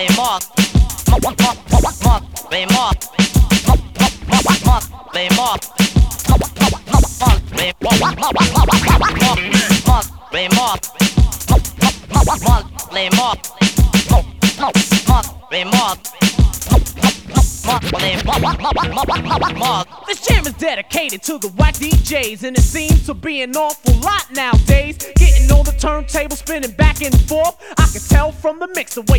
This jam is dedicated to the whack DJs, and it seems to be an awful lot nowadays. Getting on the turntable, spinning back and forth. I can tell from the mix the way